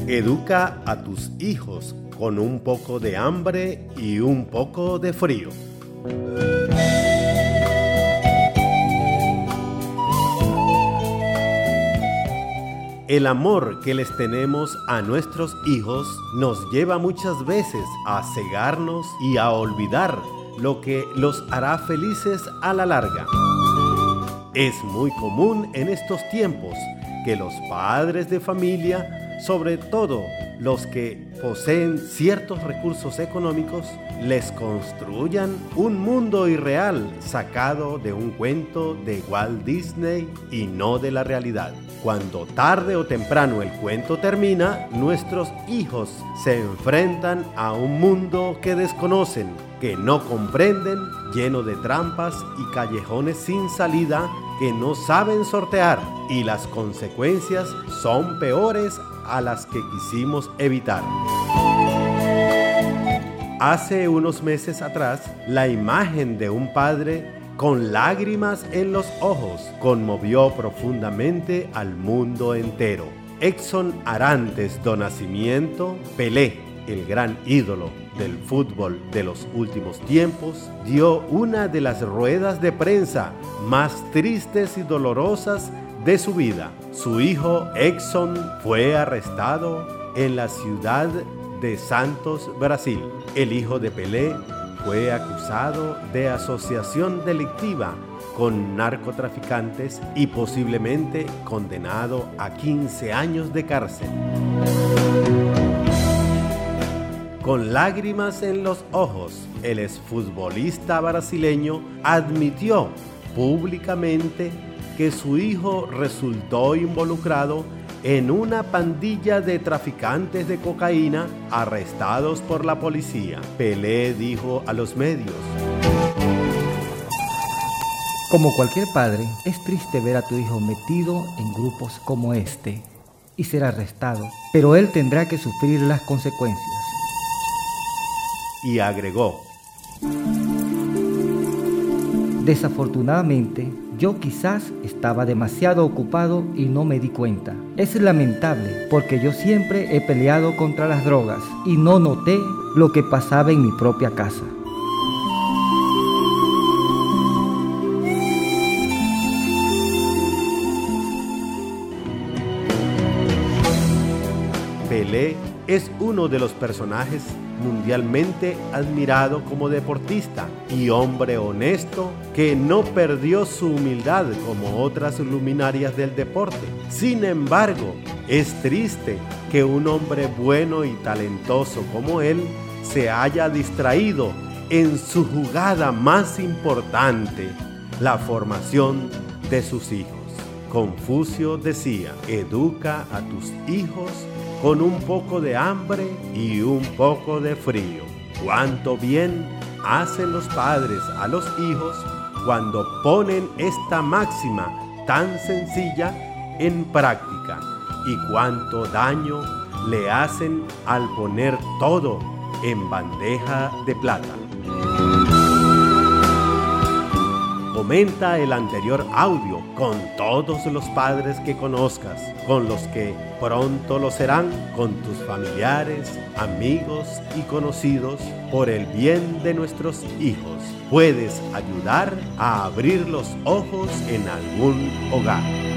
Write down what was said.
Educa a tus hijos con un poco de hambre y un poco de frío. El amor que les tenemos a nuestros hijos nos lleva muchas veces a cegarnos y a olvidar lo que los hará felices a la larga. Es muy común en estos tiempos que los padres de familia, sobre todo los que poseen ciertos recursos económicos, les construyan un mundo irreal sacado de un cuento de Walt Disney y no de la realidad. Cuando tarde o temprano el cuento termina, nuestros hijos se enfrentan a un mundo que desconocen, que no comprenden, lleno de trampas y callejones sin salida que no saben sortear, y las consecuencias son peores a las que quisimos evitar. Hace unos meses atrás, la imagen de un padre con lágrimas en los ojos conmovió profundamente al mundo entero. Edson Arantes do Nascimento, Pelé, el gran ídolo del fútbol de los últimos tiempos, dio una de las ruedas de prensa más tristes y dolorosas de su vida. Su hijo Edson fue arrestado en la ciudad de Santos, Brasil. El hijo de Pelé fue acusado de asociación delictiva con narcotraficantes y posiblemente condenado a 15 años de cárcel. Con lágrimas en los ojos, el exfutbolista brasileño admitió públicamente que su hijo resultó involucrado en una pandilla de traficantes de cocaína arrestados por la policía. Pelé dijo a los medios: como cualquier padre, es triste ver a tu hijo metido en grupos como este y ser arrestado, pero él tendrá que sufrir las consecuencias. Y agregó: desafortunadamente, yo quizás estaba demasiado ocupado y no me di cuenta. Es lamentable porque yo siempre he peleado contra las drogas y no noté lo que pasaba en mi propia casa. Pelé es uno de los personajes mundialmente admirado como deportista y hombre honesto que no perdió su humildad como otras luminarias del deporte. Sin embargo, es triste que un hombre bueno y talentoso como él se haya distraído en su jugada más importante, la formación de sus hijos. Confucio decía: educa a tus hijos con un poco de hambre y un poco de frío. Cuánto bien hacen los padres a los hijos cuando ponen esta máxima tan sencilla en práctica, y cuánto daño le hacen al poner todo en bandeja de plata. Comenta el anterior audio con todos los padres que conozcas, con los que pronto lo serán, con tus familiares, amigos y conocidos, por el bien de nuestros hijos. Puedes ayudar a abrir los ojos en algún hogar.